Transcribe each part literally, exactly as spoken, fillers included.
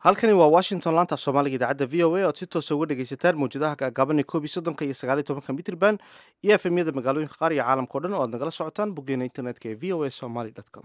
halkani waa washington laanta soomaaliga idaacadda v o a oad si toosa uga dhegaysataan mawjadaha gaagaaban koob iyo soddonka iyo sagaal iyo tobanka mitrban iyo efemyada magaalooyinka qaar iyo caalamka o dhan oo aad nagala socotaan boggeena internetka ee v o a somaly com.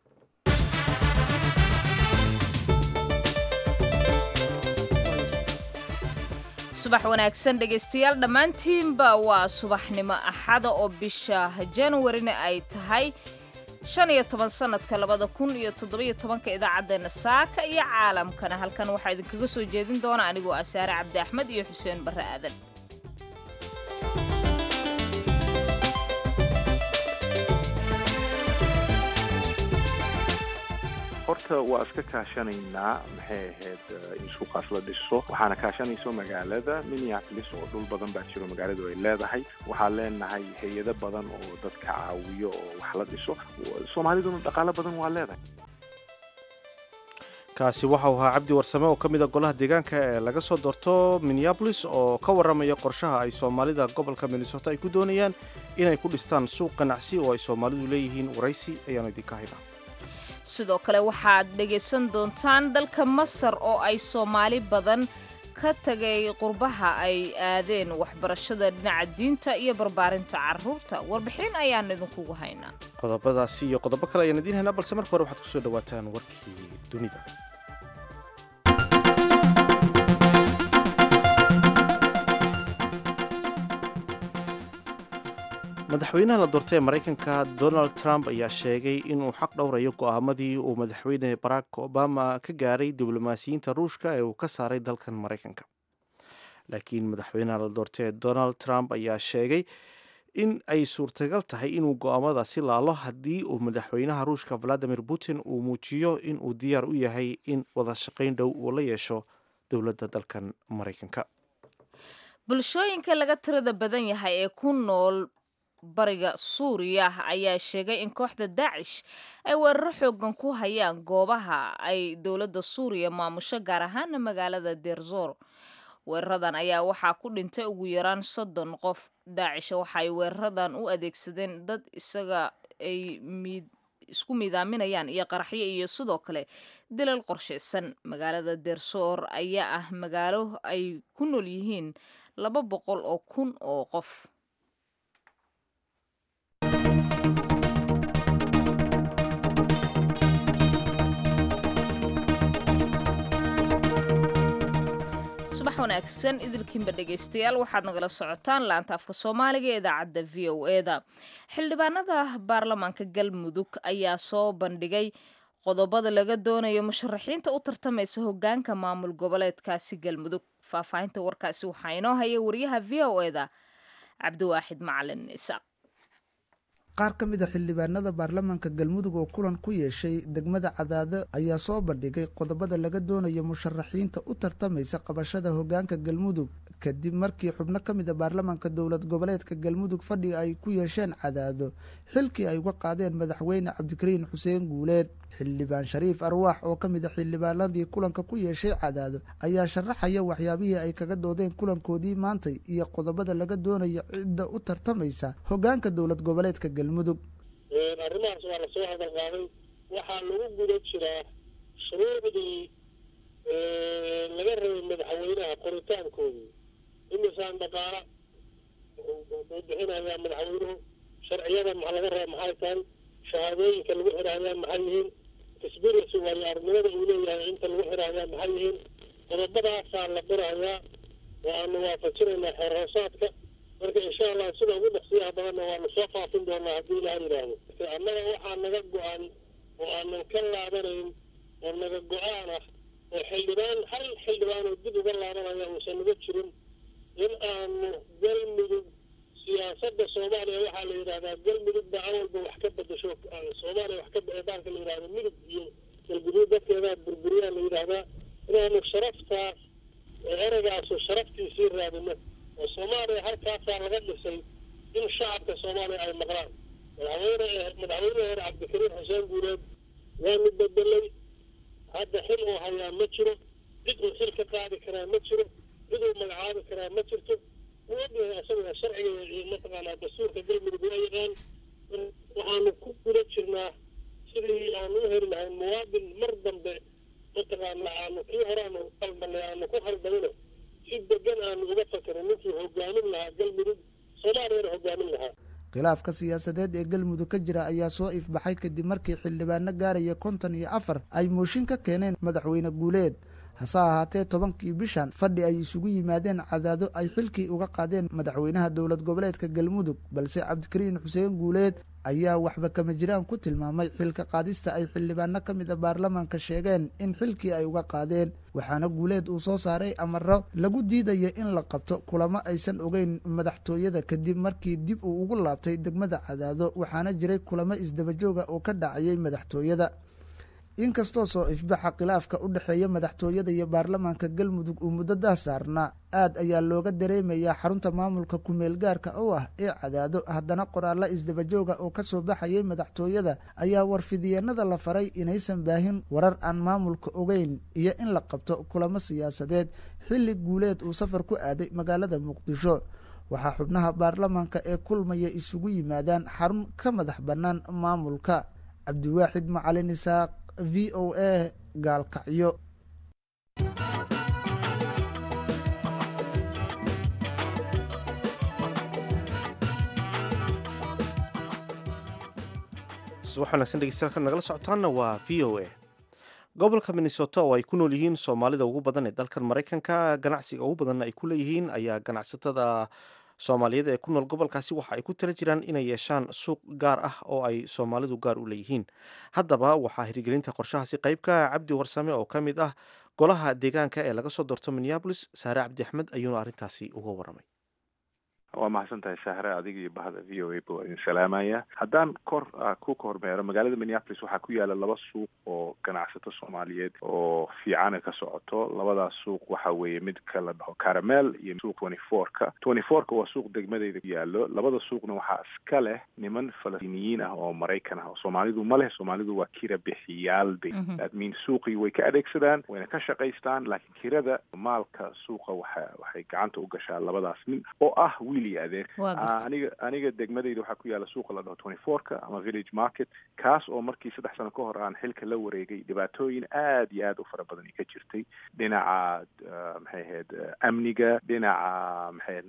subax wanaagsan dhegaystayaal dhammaantiinba waa subaxnimo axada oo bisha januarina ay tahay shan iyo toban sanadka labada kun iyo toddobiyo tobanka idaacaddeenna saaka iyo caalamkana halkan waxaa idinkaga soo jeedin doona anigoo ah saare cabdi axmed iyo xuseen barre aadan. horta waa iska kaashanaynaa maxay ahayd in suuqaas la dhiso waxaana kaashanayso magaalada Minneapolis oo dhul badan baa jiro magaaladu ay leedahay waxaan leenahay hay'ado badan oo dadka caawiyo oo wax la dhiso Soomaaliduna dhaqaale badan waa leedahay. kaasi waxa uu ahaa Cabdi Warsame oo kamid ah golaha deegaanka ee laga soo doorto Minneapolis oo ka waramaya qorshaha ay Soomaalida gobolka Minnesota ay ku doonayaan inay ku dhistaan suuq ganacsi oo ay Soomaalidu leeyihiin waraysi ayaan idinka haynaa. sidoo kale waxaad dhegaysan doontaan dalka Masar oo ay Soomaali badan ka tagay qurbaha ay aadeen waxbarashada dhinaca diinta iyo barbaarinta carruurta warbixin ayaan idinkugu haynaa. qodobadaasi iyo qodobo kale ayaan idiin haynaa balse marka hore waxaad ku soo dhawaataan warkii dunida. madaxweynaha la doortay ee Mareykanka Donald Trump ayaa sheegay inuu xaq dhowrayo go'aamadii uu madaxweyne Barack Obama ka gaaray diblomaasiyiinta Ruushka ee uu ka saaray dalkan Mareykanka. laakiin madaxweynaha la doortay ee Donald Trump ayaa sheegay in ay suurtagal tahay inuu go'aamadaasi laalo haddii uu madaxweynaha Ruushka Vladimir Putin uu muujiyo in uu diyaar u yahay in wada shaqayn dhow uu la yeesho dowladda dalkan Mareykanka. bulshooyinka laga tirada badan yahay ee ku nool bariga Suuriya ayaa sheegay in kooxda Daesh ay weerar xooggan ku hayaan goobaha ay dowladda Suuriya maamusho gaar ahaan magaalada Deir Zor. weeraradan ayaa waxaa ku dhintay ugu yaraan soddon qof. Daesh waxa ay weeraradan u adeegsadeen dad isaga ay mid isku midaaminayaan iyo qaraxyo iyo sidoo kale dilal qorsheysan. magaalada Deir Zor ayaa ah magaalo ay ku nool yihiin laba boqol oo kun oo qof. subax wanaagsan idilkiinba dhegaystayaal waxaad nagala socotaan laanta afka Soomaaliga ee idaacadda V O A da. xildhibaanada baarlamaanka Galmudug ayaa soo bandhigay qodobada laga doonayo musharaxiinta u tartamaysa hoggaanka maamul goboleedkaasi Galmudug. faahfaahinta warkaasi waxaa inoo haya wariyaha V O A da Cabdiwaaxid Macalin Isaaq. qaar ka mid ah xildhibaanada baarlamaanka Galmudug oo kulan ku yeeshay degmada Cadaado ayaa soo bandhigay qodobada laga doonayo musharaxiinta u tartamaysa qabashada hoggaanka Galmudug kadib markii xubno ka mid ah baarlamaanka dowlad goboleedka Galmudug fadhi ay ku yeesheen Cadaado xilkii ay uga qaadeen madaxweyne Cabdikariin Xuseen Guuleed. xildhibaan Shariif Arwaax oo ka mid ah xildhibaanadii kulanka ku yeeshay Cadaado ayaa sharaxaya waxyaabihii ay kaga doodeen kulankoodii maantay iyo qodobada laga doonayo cidda u tartamaysa hoggaanka dowlad goboleedka Galmudug. arrimahaas waa lasoo hadal qaaday waxaa lagu guda jiraa shuruucdii laga rabay madaxweynaha qoritaankoodii imisaan dhaqaala uu bixinayaa madaxweynuhu sharciyada maxaa laga raba maxay tahay shahaadooyinka lagu xidhaayaa maxay yihiin experience waayo aragnimada uu leeyahay inta lagu xidhaayaa maxay yihiin qodobadaasaa la qorayaa waanu waafajinaynaa xeer hoosaadka marka insha allah sida ugu dhaqsiyaha badanna waanu soo faafin doonaa haddii ilaha yidhaahdo. annaga waxaa naga go-an oo aanan ka laabanayn oo naga go-aan ah oo xildhibaan hal xildhibaan oo dib uga laabanaya uusan naga jirin in aanu Galmudug siyaasadda Soomaaliya waxaa la yidhahdaa Galmudug baa awalba wax ka bedasho Soomaaliya wax ka beedaanka la yidhahdo midug iyo galguduud dadkeedaa burburiyaa la yidhahdaa inaanu sharaftaas eragaasu sharaftiisii raadino oo Soomaaliya halkaasaa laga dhisay in shacabka Soomaaliya ay maqlaan. madaxweyne madaxweyne Cabdikariin Xuseen Guuleed waanu bedelay hadda xil uu hayaa ma jiro cid uu xil ka qaadi karaa ma jiro cid uu magacaabi karaa ma jirto wadada asaga sharciga iyo mataqaanaa dastuurka Galmudug ay yaqaan waxaanu ku guda jirnaa sidii aanu u heli lahayn muwaadin mar dambe mataqaana aanu kii hore aanu qalbanay aanu ku khaldamino si degan aanu uga fakero ninkii hogaamin lahaa galmudug soomaaliyana hogaamin lahaa. khilaafka siyaasadeed ee galmudug ka jira ayaa soo ifbaxay kadib markii xildhibaano gaaraya konton iyo afar ay mooshin ka keeneen madaxweyne guuleed. hase ahaatee tobankii bishan fadhi ay isugu yimaadeen cadaado ay xilkii uga qaadeen madaxweynaha dowlad goboleedka galmudug, balse cabdikariin xuseen guuleed ayaa waxba kama jiraan ku tilmaamay xilka qaadista ay xildhibaano ka mid a baarlamaanka sheegeen in xilkii ay uga qaadeen. waxaana guuleed uu soo saaray amaro lagu diidaya in la qabto kulamo aysan ogeyn madaxtooyada kadib markii dib uu ugu laabtay degmada cadaado, waxaana jiray kulamo isdabajooga oo ka dhacayay madaxtooyada. inkastoo soo ifbaxa khilaafka u dhexeeya madaxtooyada iyo baarlamaanka galmudug uu muddadaa saarnaa, aad ayaa looga dareemayaa xarunta maamulka kumeel gaarka oo ah ee cadaado. haddana qoraalla isdabajooga oo ka soo baxayay madaxtooyada ayaa warfidiyeenada la faray inaysan baahin warar aan maamulka ogeyn iyo in la qabto kulamo siyaasadeed xilli guuleed uu safar ku aaday magaalada muqdisho. waxaa xubnaha baarlamaanka ee kulmaya isugu yimaadaan xarun ka madax bannaan maamulka. cabdiwaaxid macalin isaaq, v o a, gaalkacyo. subax wanaagsan dhegeystayaal ka nagala socotaanna waa v o a. gobolka minnesota oo ay ku nool yihiin soomaalida ugu badan ee dalkan maraykanka, ganacsiga ugu badanna ay ku leeyihiin, ayaa ganacsatada soomaaliyeed ee ku nool gobolkaasi waxa ay ku tala jiraan inay yeeshaan suuq gaar ah oo ay soomaalidu gaar u leeyihiin. haddaba waxaa hirgelinta qorshahaasi qaybka cabdi warsame oo ka mid ah golaha deegaanka ee laga soo doorto minneabolis. saare cabdi axmed ayuuna arrintaasi uga waramay. waa mahadsan tahay sahre, adiga iyo bahda v o a ba waa idin salaamaya. haddaan kor ku kormeero magaalada minneapolis waxaa ku yaala laba suuq oo ganacsato soomaaliyeed oo fiicana ka socoto. labadaas suuq waxa weeye midka la dhaho caramel iyo suuq twenty four-ka. twenty four-ka waa suuq degmadeyda ku yaalo. labada suuqna waxaa iska leh niman falastiiniyiin ah oo maraykan ah. soomaalidu ma leh, soomaalidu waa kira bixiyaal bay that means suuqii way ka adeegsadaan, wayna ka shaqaystaan, laakiin kirada maalka suuqa waxa waxay gacanta u gashaa labadaas nin oo ah adeeg. aniga aniga degmadeyda waxaa ku yaala suuqa la dhaho twenty four-ka ama village market, kaas oo markii saddex sano ka hor aan xilka la wareegay dhibaatooyin aad iyo aad u fara badan ka jirtay dhinaca maxay ahayd amniga, dhinaca maxay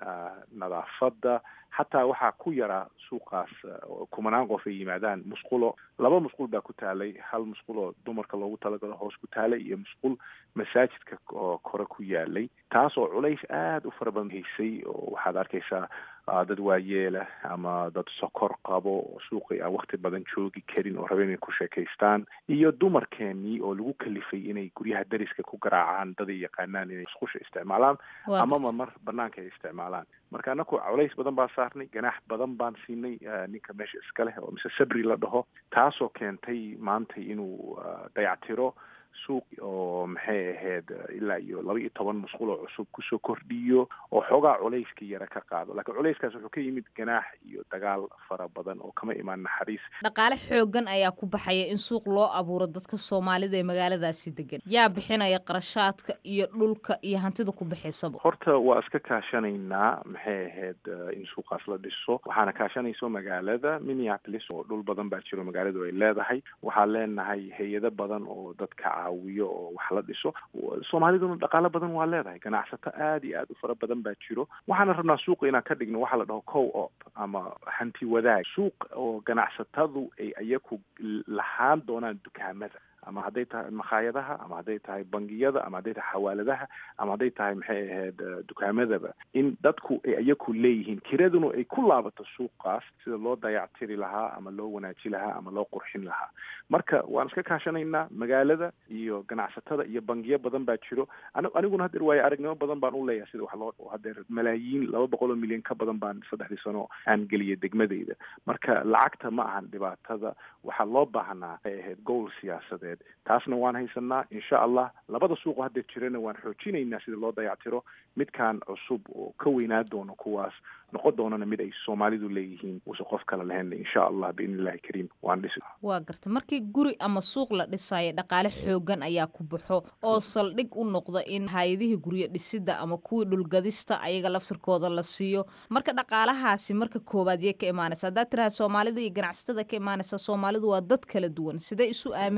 nadaafadda. xataa waxaa ku yaraa suuqaas kumanaan qof ay yimaadaan. musqulo laba musqul baa ku taalay, hal musqul oo dumarka loogu talagalo hoos ku taalay iyo musqul masaajidka oo kore ku yaalay, taas oo culays aad u fara badan haysay. oo waxaad arkaysaa dad waayeela ama dad sokor qabo oo suuqii aan wakti badan joogi karin oo rabeen inay ku sheekaystaan, iyo dumarkeenii oo lagu kalifay inay guryaha dariska ku garaacaan dad ay yaqaanaan inay musqusha isticmaalaan amama mar banaanka ay isticmaalaan. marka anaku culays badan baa saarnay, ganaax badan baan siinay ninka meesha iska leh oo mise sabri la dhaho, taasoo keentay maanta inuu dayactiro suuq oo maxay ahayd ilaa iyo laba iyo toban musqul oo cusub kusoo kordhiyo oo xoogaa culayska yara ka qaado. laakiin culayskaas wuxuu ka yimid ganaax iyo dagaal fara badan oo kama imaan naxariis. dhaqaale xoogan ayaa ku baxaya in suuq loo abuuro dadka soomaalida ee magaaladaasi degan. yaa bixinaya qarashaadka iyo dhulka iyo hantida ku bixaysaba? horta waa iska kaashanaynaa maxay ahayd in suuqaas la dhiso. waxaana kaashanayso magaalada Minneapolis oo dhul badan baa jiro magaaladu ay leedahay. waxaan leenahay hay-ado badan oo dadka caawiyo oo wax la dhiso. soomaaliduna dhaqaalo badan waa leedahay, ganacsato aad iyo aad u fara badan baa jiro. waxaana rabnaa suuqa inaan ka dhigno waxa la dhaho co-op ama hanti wadaag, suuq oo ganacsatadu ay iyaku lahaan doonaan dukaamada, ama hadday tahay makhaayadaha, ama hadday tahay bangiyada, ama hadday tahay xawaaladaha, ama hadday tahay maxay ahayd dukaamadaba, in dadku ay iyaku leeyihiin kiraduna ay ku laabato suuqaas sida loo dayactiri lahaa ama loo wanaaji lahaa ama loo qurxin lahaa. marka waan iska kaashanaynaa magaalada iyo ganacsatada iyo bangiyo badan baa jiro. aniguna hadeer waayo aragnimo badan baan u leeyahay sida wax loo hadeer malaayiin laba boqol oo milyan ka badan baan saddexdii sano aan geliyay degmadeyda. marka lacagta ma ahan dhibaatada, waxaa loo baahnaa ay ahayd gool siyaasadeed. taasna waan haysanaa insha allah. labada suuqo hadda jirana waan xoojinaynaa sida loo dayactiro. midkaan cusub oo ka weynaa doono kuwaas noqon doonana mid ay soomaalidu leeyihiin uusa qof kale lahayn insha allah biidni illahi kariim waan dhisi. waa garta markii guri ama suuq la dhisayo dhaqaale xoogan ayaa ku baxo oo saldhig u noqda in hay-adihii guryo dhisida ama kuwii dhulgadista ayaga laftirkooda la siiyo. marka dhaqaalahaasi marka koowaad yay ka imaanaysa. haddaad tiraha soomaalida iyo ganacsatada ka imaanaysa, soomaalidu waa dad kala duwan, siday isu aaminayaan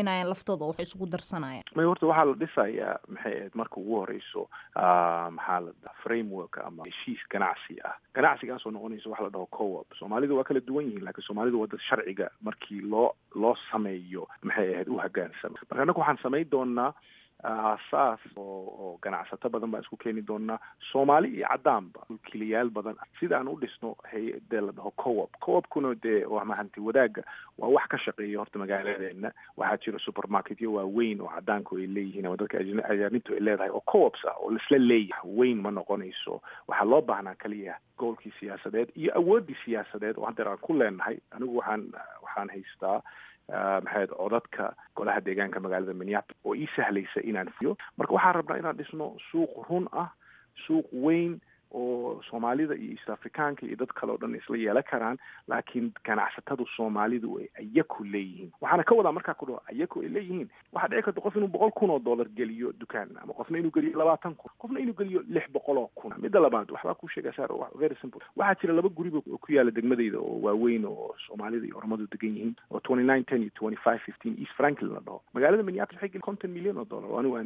laftooda wax isugu darsanayaan? may horta waxaa la dhisayaa maxay ahayd marka ugu horeyso maxaa la dhaha framework ama heshiis ganacsi ah. ganacsigaasoo noqonaysa wax la dhaho co-op. soomaalidu waa kala duwan yihiin, laakiin soomaalidu waa dad sharciga markii loo loo sameeyo maxay ahayd u hogaansama. marka annaga waxaan samayn doonaa aasaas oo oo ganacsato badan baan isku keeni doonaa, soomaali iyo cadaanba, mulkiilayaal badan, sida aan u dhisno hay-adee la dhaho co-op. co-opkuna dee waa mahanti wadaaga, waa wax ka shaqeeya horta magaaladeena. waxaa jira supermarketyo waaweyn oo cadaanku ay leeyihiin ama dadka ajaanibtu ay leedahay oo co-ops ah oo laisla leeyahay. weyn ma noqonayso. waxaa loo baahnaa kaliya goolkii siyaasadeed iyo awooddii siyaasadeed oo haddeer aan ku leenahay. anigu waxaan waxaan haystaa maxayd codadka golaha deegaanka magaalada Minneapolis oo ii sahlaysa inaan fiyo. marka waxaan rabnaa inaan dhisno suuq run ah, suuq weyn oo soomaalida iyo east africaanka iyo dad kale oo dhan isla yeelan karaan, laakiin ganacsatadu soomaalidu ay ayaku leeyihiin. waxaana ka wadaa markaa ku dhaho ayaku ay leeyihiin, waxaa dhici karta qof inuu boqol kun oo dollar geliyo dukaan, ama qofna inuu geliyo labaatan kun, qofna inuu geliyo lix boqol oo kun. midda labaad waxbaa ku sheegaa saar very simple. waxaa jira laba guriba oo ku yaala degmadayda oo waaweyn oo soomaalida iyo oromadu degan yihiin oo twenty nine ten iyo twenty five fifteen East Franklin la dhaho. magaalada Minneapolis waxay gelin konton milyan oo dollar. anigu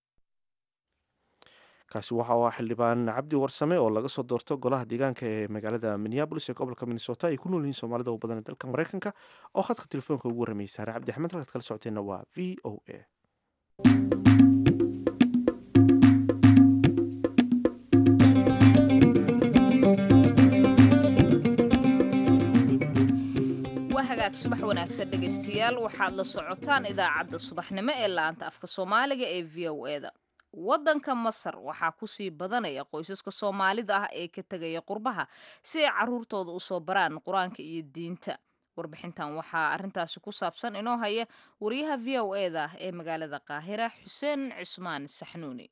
kaasi waxa uu ahaa xildhibaan cabdi warsame oo laga soo doorto golaha deegaanka ee magaalada Minneapolis ee gobolka Minnesota ay ku nool yihiin soomaalida u badan dalka Mareykanka oo khadka telefoonka ugu warramay Saare Cabdi Axmed. halkaad kala socoteena waa V O A. subax wanaagsan dhegeystayaal, waxaad la socotaan idaacadda subaxnimo ee laanta afka Soomaaliga ee V O A da. waddanka Masar waxaa ku sii badanaya qoysaska Soomaalida ah ee ka tagaya qurbaha si ay caruurtooda u soo baraan quraanka iyo diinta. warbixintan waxaa arintaasi ku saabsan inoo haya wariyaha V O A da ee magaalada Qaahira, Xuseen Cusmaan Saxnuuni.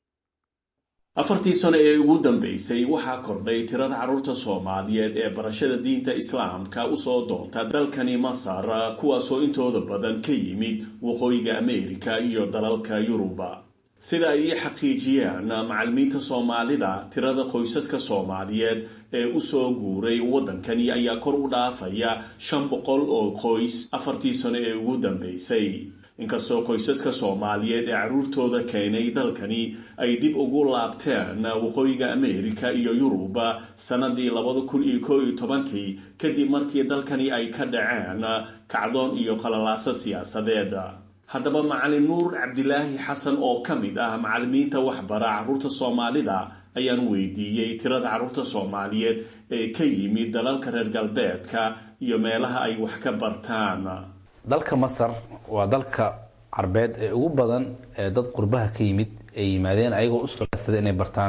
afartii sano ee ugu dambeysay waxaa kordhay tirada carruurta Soomaaliyeed ee barashada diinta Islaamka u soo doonta dalkani Masar, kuwaasoo intooda badan ka yimid waqooyiga Ameerika iyo dalalka Yuruba. sida ay xaqiijiyaan macallimiinta Soomaalida, tirada qoysaska Soomaaliyeed ee u soo guuray waddankani ayaa kor u dhaafaya shan boqol oo qoys afartii sano ee ugu dambeysay. inkastoo qoysaska Soomaaliyeed ee carruurtooda keenay dalkani ay dib ugu laabteen waqooyiga Ameerika iyo Yuruba sanadii labada kun iyo kow iyo tobankii kadib markii dalkani ay ka dhaceen kacdoon iyo qalalaasa siyaasadeed. haddaba macallin Nuur Cabdilaahi Xasan oo ka mid ah macallimiinta waxbara carruurta Soomaalida ayaan weydiiyey tirada carruurta Soomaaliyeed ee ka yimid dalalka reer galbeedka iyo meelaha ay wax ka bartaan. dalka Masar waa dalka carbeed ee ugu badan ee dad qurbaha ka yimid ay yimaadeen ayagoo u socodsaday inay bartaan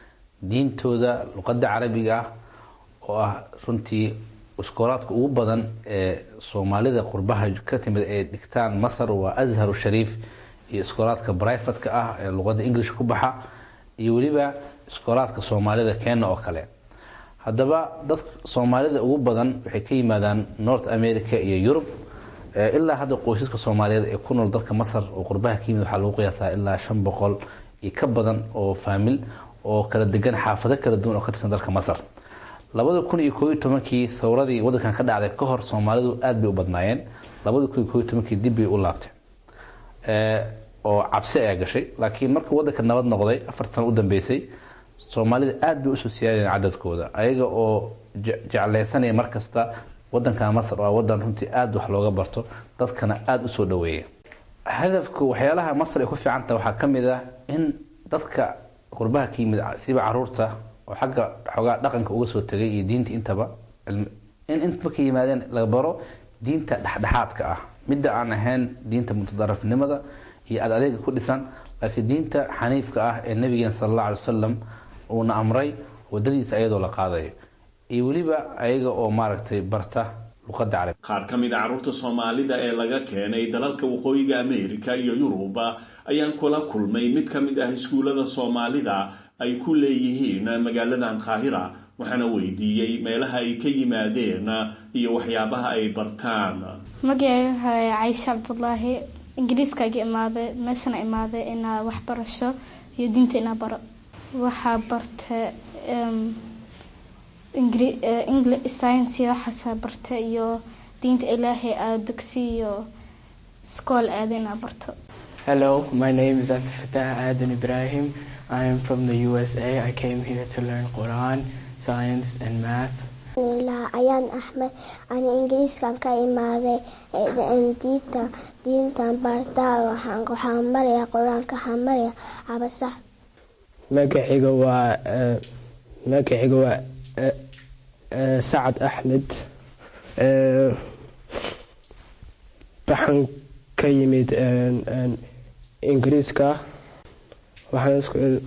diintooda luqadda carabiga ah oo ah runtii iskoolaadka ugu badan ee Soomaalida qurbaha ka timid ee dhigtaan Masar waa Azhar Sharif iyo iskoolaadka private-ka ah ee luqadda English ku baxa iyo waliba iskoolaadka Soomaalida Kenya oo kale. haddaba dad Soomaalida ugu badan waxay ka yimaadaan North America iyo Europe. ilaa hadda qoysaska Soomaaliyeed ee ku nool dalka Masar oo qurbaha ka yimid waxaa lagu qiyaasaa ilaa shan boqol iyo ka badan oo faamil oo kala degan xaafado kala duwan oo ka tirsan dalka Masar. labada kun iyo kow iyo tobankii thawradii waddankan ka dhacday ka hor Soomaalidu aad bay u badnaayeen. labada kun iyo kow iyo tobankii dib bay u laabtay ee oo cabsi ay gashay, laakiin markii waddanka nabad noqday afar sano u dambeysay Soomaalida aad bay u soo siyaadeen cadadkooda ayaga oo jeclaysanaya markasta waddanka Masar waa waddan runtii aad wax looga barto dadkana aad u soo dhaweeya. hadafku waxyaalaha Masar ay ku fiican tahay waxaa ka mid ah in dadka qurbaha ka yimid siba carruurta oo xagga xogaa dhaqanka uga soo tagay iyo diinta intaba in inta markay yimaadeen laga baro diinta dhexdhexaadka ah, midda aan ahayn diinta mutadarrifnimada iyo ad adeega ku dhisan, laakiin diinta xaniifka ah ee nabigeena sallallahu alayhi wasallam uuna amray wadadiisa ayadoo la qaadayo iyo waliba ayaga oo maaragtay barta luqadda carabiga. qaar ka mid ah carruurta Soomaalida ee laga keenay dalalka waqooyiga Ameerika iyo Yuruba ayaan kula kulmay mid ka mid ah iskuulada Soomaalida ay ku leeyihiin magaaladan Qaahira, waxaana weydiiyey meelaha ay ka yimaadeen iyo waxyaabaha ay bartaan. magacayga Aisha Abdullahi, Ingiriiska ka imaaday, meeshana imaaday inaa wax barasho iyo diinta inaa baro. waxaa bartay English science waxaa bartay iyo diinta Ilaahay aad dugsi iyo school aadina barto. Hello, my name is Abdul Fattah Adan Ibrahim. I am from the U S A. I came here to learn Quran, science, and math. ayaan Ahmed aan Ingiriiskan ka imaaday diinta diintan bartaa waxaan waxaan mariyaa Quraanka waxaan mariyaa abasa magacayga waa magacayga waa Saad Ahmed waxaan ka yimid Ingiriiska waxaan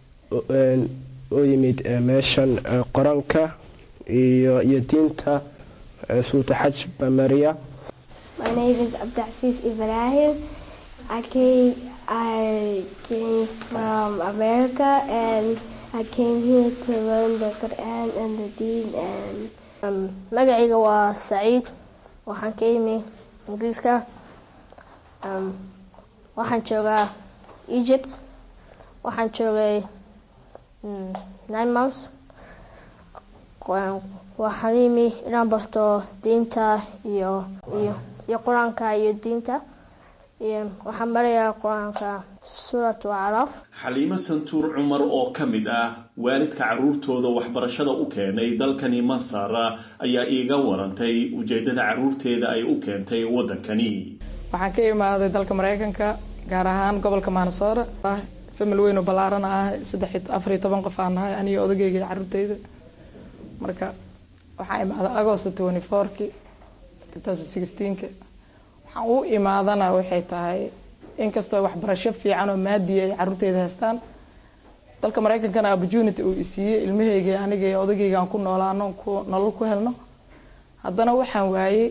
u yimid meeshan Quraanka iyo iyo diinta suuta xaj bamariya. My name is Abdulaziz Ibrahim. I came I came from America and I came here to learn the Quran and the Deen and um magacayga waa Saeed waxaan ka yimid Ingiriiska um waxaan joogaa Egypt waxaan joogay nine months waxaan imi inaan barto diinta iyo iyo iyo Quraanka iyo diinta iyo waxaan barayaa Quraanka suuratu Araf. Xaliima Santuur Cumar oo ka mid ah waalidka caruurtooda waxbarashada u keenay dalkani Masar ayaa iiga warantay ujeedada caruurteeda ay u keentay wadankani. Waxaan ka imaaday dalka Mareykanka gaar ahaan gobolka Minnesota. Family weyn oo balaaran ah saddex iyo afar iyo toban qof aan nahay aniga odagayga caruurteyda. Marka waxaan imaaday August twenty-fourth twenty sixteen waxaan u imaadana waxay tahay inkastoo waxbarasho fiican oo maadi ay caruurteyda haystaan dalka Mareykankana opportunity uu siiyay ilmahayga aniga iyo odagayga aan ku noolaano ku nolol ku helno haddana waxaan waayay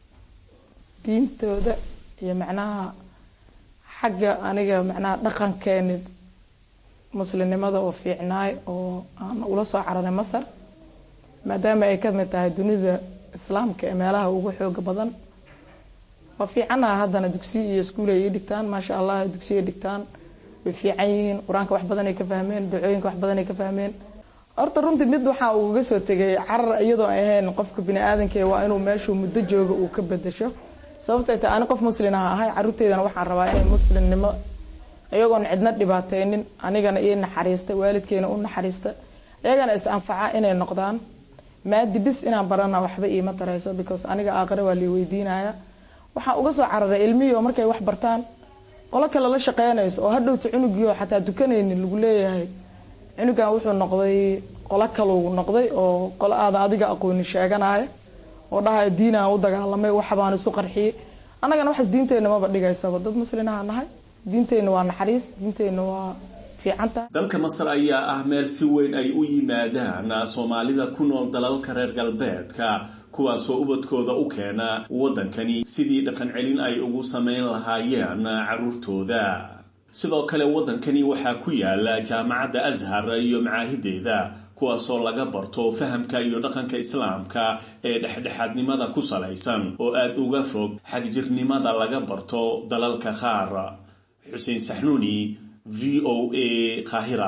diintooda iyo macnaha xagga aniga macnaha dhaqankeena muslimnimada oo fiicnaay oo aan ula soo cararay Masar maadaama ay ka mid tahay dunida islaamka ee meelaha ugu xoog badan waa fiicanaha haddana dugsi iyo iskuul ay dhigtaan maasha Allah dugsi ay dhigtaan way fiican yihiin Quraanka wax badan ay ka fahmeen ducooyinka wax badan ay ka fahmeen horta runtii mid waxa uu uga soo tagay carar iyadoo ay ahayn qofka bini aadanka waa inuu meeshu muddo joogo uu ka bedesho sababtoo ah aan qof muslim ah ahay caruurteedana waxaan rabaa inay muslimnimo ayagoon cidna dhibaateynin anigana iyo naxariista waalidkeena u naxariista ayagana is anfaca inay noqdaan maadi bis inaan barana waxba iima tarayso because aniga aakhira waa la weydiinaya waxa uga soo cararay ilmiyo markay wax bartaan qolo kale la shaqeynayso oo hadhowta cunugiyo xataa dukanaynin lagu leeyahay cunugan wuxuu noqday qolo kale uu noqday oo qolo aad adiga aqoon sheeganaya oo dhahay diinaan u dagaalamay wax baan isu qarxiyay anagana wax diinteena ma badhigaysaba dad muslimiin ah nahay diinteena waa naxariis diinteena waa fiicanta. Dalka Masar ayaa ah meel si weyn ay u yimaadaan Soomaalida ku nool dalalka reer galbeedka kuwaas oo ubadkooda u keena wadankani sidii dhaqan celin ay ugu sameyn lahaayeen caruurtooda. Sidoo kale wadankani waxaa ku yaala jaamacadda Azhar iyo macaahideeda kuwaas oo laga barto fahamka iyo dhaqanka islaamka ee dhexdhexaadnimada ku salaysan oo aad uga fog xagjirnimada laga barto dalalka qaar. Xuseen Saxnuuni V O A Qahira.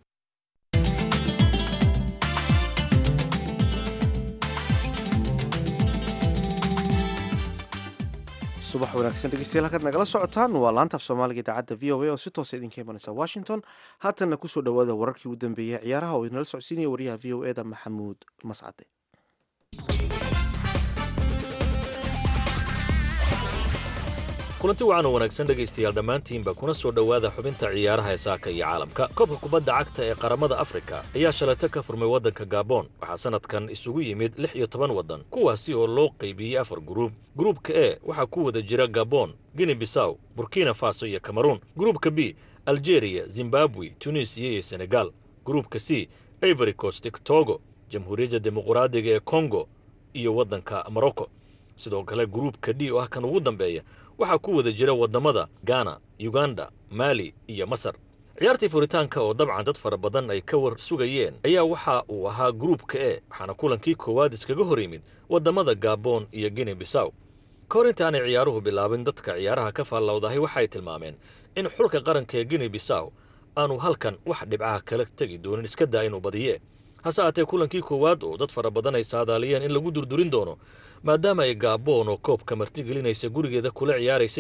subax wanaagsan dhegeystayaal halkaad nagala socotaan waa laanta af soomaaliga idaacadda v o a oo si toosa idinka imanaysa Washington haatanna kusoo dhawaada wararkii ugu dambeeyay ciyaaraha oo inala socodsiinaya wariyaha v o eda Maxamuud Mascade. kulanti wacan oo wanaagsan dhegaystayaal dhammaantiinba kuna soo dhowaada xubinta ciyaaraha ee saaka iyo caalamka koobka kubadda cagta ee qaramada Afrika ayaa shalayto ka furmay waddanka Gabon waxaa sanadkan isugu yimid lix iyo toban waddan kuwaasi oo loo qaybiyey afar gruub gruubka A waxaa ku wada jira Gabon, Guinea Bissau, Burkina Faso iyo Cameroon. Gruubka B Algeria, Zimbabwe, Tunisia iyo Senegal. Gruubka C Ivory Coast, Togo, Jamhuuriyadda Dimuqraadiga ee Congo iyo waddanka Morocco. sidoo kale gruubka D oo ah kan ugu dambeeya waxaa ku wada jira wadamada Ghana, Uganda, Mali iyo Masar. ciyaartii furitaanka oo dabcan dad fara badan ay ka war sugayeen ayaa waxa uu ahaa gruubka E waxaana kulankii koowaad iskaga hor yimid wadamada Gabon iyo Guinea Bissau. Korintaan ay ciyaaruhu bilaabin dadka ciyaaraha ka faallowdahay waxay tilmaameen in xulka qaranka ee Guinea Bissau aanu halkan wax dhibcaha kala tagi doonin iska daa inuu badiye. hase ahaatee kulankii koowaad oo dad fara badan ay saadaaliyeen in lagu durdurin doono maadaama ay Gabon oo koobka martigelinaysa gurigeeda kula ciyaaraysay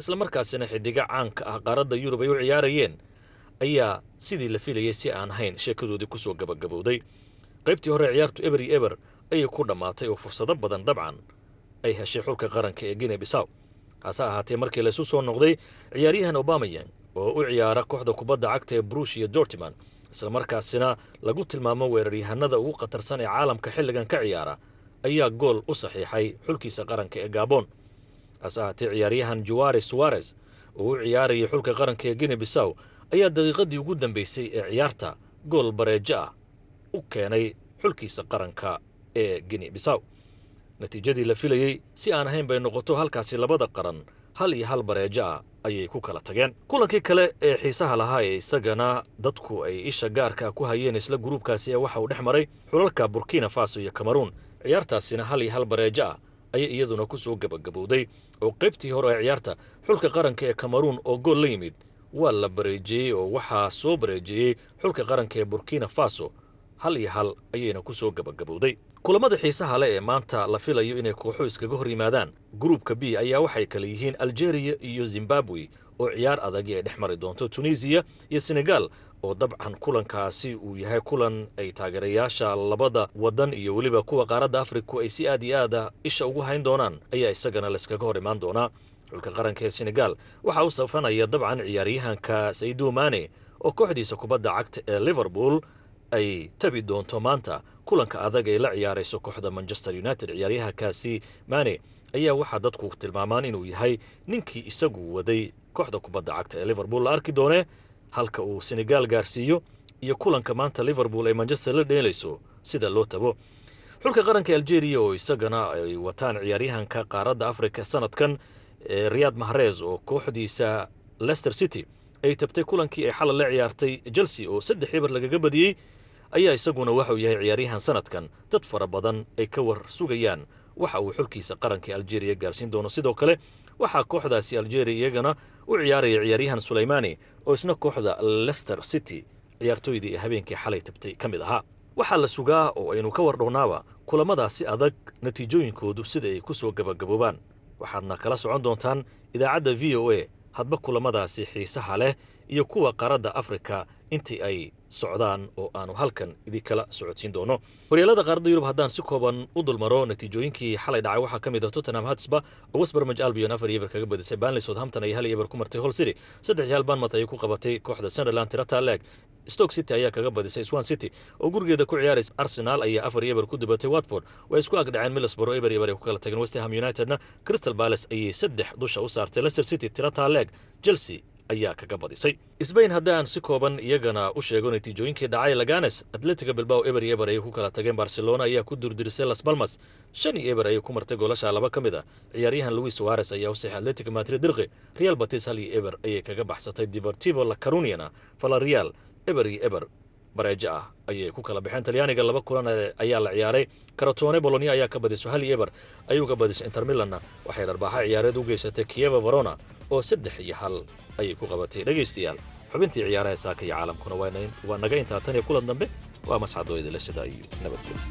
islamarkaasina xidiga caanka ah qaaradda yurub ay u ciyaarayeen ayaa sidii la filayay si aan hayn sheekadoodii ku soo gabagabowday qaybtii hore ciyaartu eber iyo eber ayay ku dhammaatay oo fursado badan dabcan ay heshay xulka qaranka ee Guinea Bissau hase ahaatee markii la isu soo noqday ciyaaryahan Aubameyang oo u ciyaara kooxda kubadda cagta ee Borussia Dortmund islamarkaasina lagu tilmaamo weeraryahanada ugu khatarsan ee caalamka xilligan ka ciyaara ayaa gool u saxiixay xulkiisa qaranka ee Gabon hase ahaatee ciyaaryahan Juarez Suarez oo u ciyaarayay xulka qaranka ee Guinea Bissau ayaa daqiiqadii ugu dambeysay ee ciyaarta gool bareejo ah u keenay xulkiisa qaranka ee Guinea Bissau natiijadii la filayay si aan ahayn bay noqoto halkaasi labada qaran hal iyo hal bareejo ah ayay ku kala tageen kulankii kale ee xiisaha lahaa ee isagana dadku ay isha gaarka ku hayeen isla gruubkaasi ee waxa uu dhex maray xulalka Burkina Faso iyo Cameroon ciyaartaasina hal iyo hal bareejo ah ayay iyaduna ku soo gabagabowday oo qaybtii hore ee ciyaarta xulka qaranka ee Cameroon oo gool la yimid waa la bareejiyey oo waxaa soo bareejiyey xulka qaranka ee Burkina Faso hal iyo hal ayayna ku soo gabagabowday kulamada xiisaha leh ee maanta la filayo inay kooxo iskaga hor yimaadaan gruubka B ayaa waxay kala yihiin Algeria iyo Zimbabwe oo ciyaar adag ay dhex mari doonto Tunisia iyo Senegal oo dabcan kulankaasi uu yahay kulan ay taageerayaasha labada wadan iyo waliba kuwa qaaradda Afrika ay si aad iyo aad isha ugu hayn doonaan ayaa isagana la iskaga hor imaan doonaa xulka qaranka ee Senegal waxa uu safanaya dabcan ciyaaryahanka Sadio Mane oo kooxdiisa kubadda cagta ee Liverpool ay tabi doonto maanta kulanka adag ee la ciyaarayso kooxda Manchester United ciyaaryahankaasi Mane ayaa waxa dadku tilmaamaan inuu yahay ninkii isagu waday kooxda kubadda cagta ee Liverpool la arki doone halka uu Senegal gaarsiiyo iyo kulanka maanta Liverpool ay Manchester la dheelayso sida loo tabo xulka qaranka Algeria oo isagana ay wataan ciyaaryahanka qaaradda Afrika sanadkan Riyad Mahrez oo kooxdiisa Leicester City ay tabtay kulankii ay xalal la ciyaartay Chelsea oo saddex eber lagaga badiyay ayaa isaguna waxa uu yahay ciyaaryahan sanadkan dad fara badan ay ka war sugayaan waxa uu xulkiisa qaranka Algeria gaarsiin doono sidoo kale waxa kooxdaasi Algeria iyagana u ciyaaraya ciyaaryahan Suleimani oo isna kooxda Leicester City ciyaartoydii habeenkii xalay tabtay kamid ahaa waxa la sugaa oo aynu ka war dhownaaba kulamadaasi adag natiijooyinkoodu sida ay ku soo gabagaboobaan waxaadna kala socon doontaan idaacadda V O A hadba kulamadaasi xiisaha leh iyo kuwa qaaradda Afrika intii ay socdaan oo aanu halkan idin kala socodsiin doono horyaalada qaaradda Yurub haddaan si kooban u dulmaro natiijooyinkii xalay dhacay waxaa kamid ah Tottenham Hotspur oo West Bromwich Albion afar eber kaga badisay Burnley Southampton ay hal eber ku martay Hull City saddex iyo hal Bournemouth ay ku qabatay kooxda Sunderland tirata leeg Stoke City ayaa kaga badisay Swansea City oo gurigeeda ku ciyaaraysa Arsenal ayaa afar eber ku dibatay Watford way isku agdhaceen Middlesbrough eber eber ay ku kala tageen West Ham Unitedna Crystal Palace ayay saddex dusha u saartay Leicester City tirata leeg Chelsea ayaa kaga badisay Spain haddaan si kooban iyagana u sheego natiijooyinkii dhacay Leganes Atletico Bilbao eber eber ay ku kala tageen Barcelona ayaa ku durdirisay Las Palmas shan eber ay ku martay goolasha laba kamid ah ciyaaryahan Luis Suarez ayaa u saxay Atletico Madrid dirqi Real Betis hal eber ay kaga baxsatay Deportivo La Coruña Villarreal eber eber bareejo ah ayay ku kala baxeen Talyaaniga laba kulan ayaa la ciyaaray Crotone Bologna ayaa ka badisay hal eber ayuu ka badisay Inter Milan waxay darbaaxa ciyaareed u geysatay Chievo Verona oo saddex iyo hal ayay ku qabatay dhageystayaal xubintii ciyaaraha saaka iyo caalamkuna waa naga intaa tan iyo kulan dambe waa masxadooyada la sida iyo nabadgelyo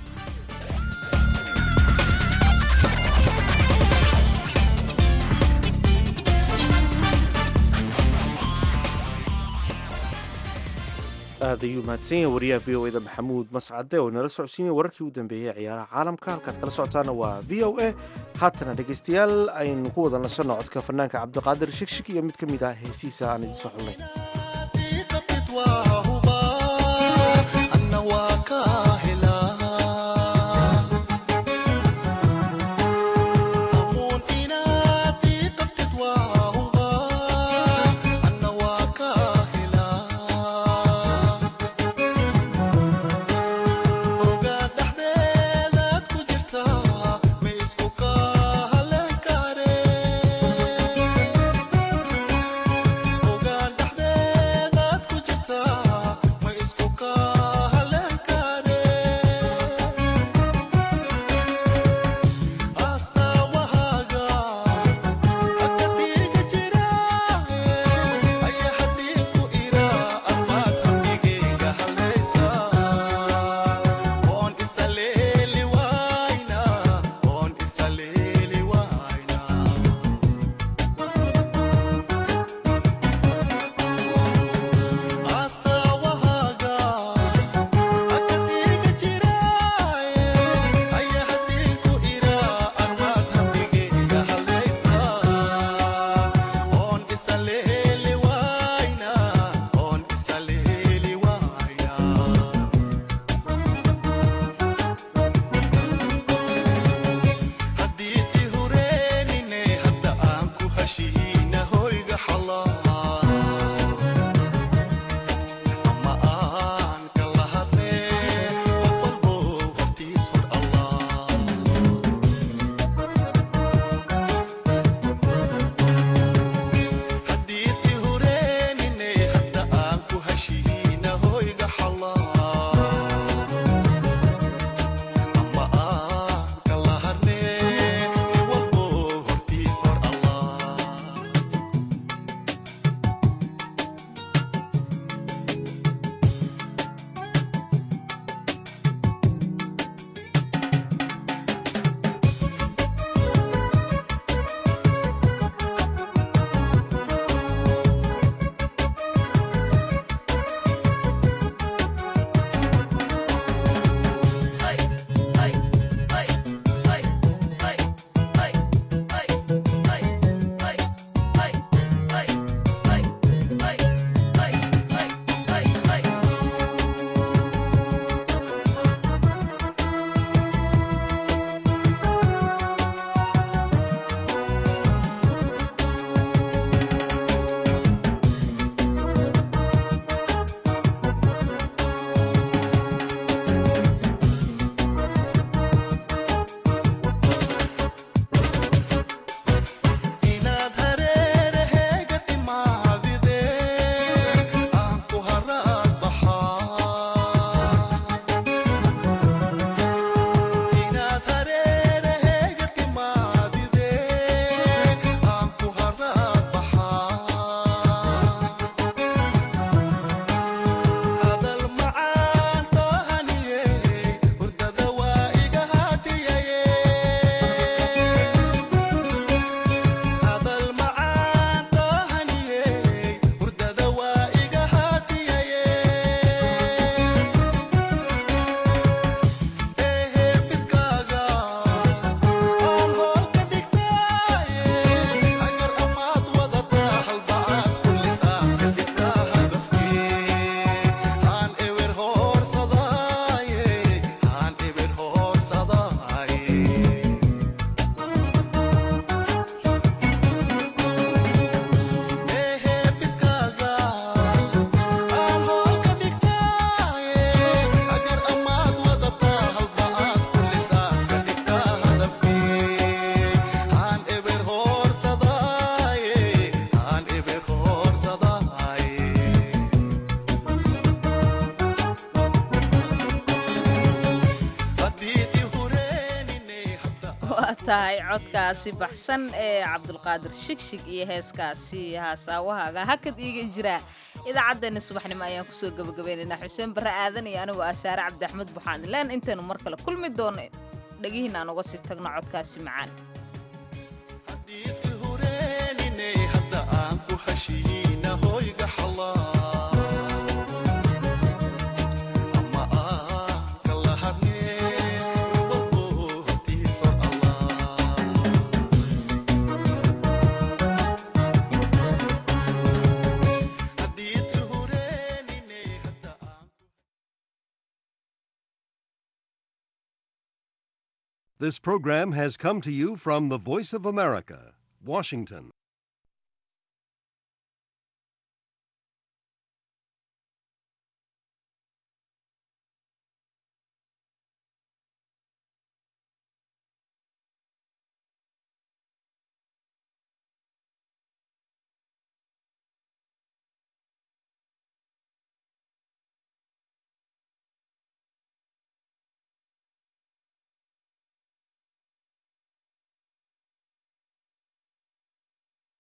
aad ayuu mahadsan yahay wariyaha v o eda maxamuud mascade oo inala socodsiinaya wararkii u dambeeyey ciyaaraha caalamka halkaad kala socotaana waa v o a haatana dhegaystayaal aynu ku wada nasanno codka fanaanka cabdiqaadir shigshig iyo mid ka mid ah heesiisa aan idin soo xulnay Ogaan dhexdeedaad ku jirtaa ma isku ka halen kare tahay codkaasi baxsan ee cabdulqaadir shigshig iyo heeskaasi haasaawahaga hakad iiga jiraa idaacaddeenna subaxnimo ayaan kusoo gabagabaynaynaa xuseen barre aadan iyo anigoo ah saare cabdi axmed buxaan ilaan intaynu mar kale kulmi doono dhegihiin aan uga sii tagno codkaasi macaan This program has come to you from the Voice of America, Washington.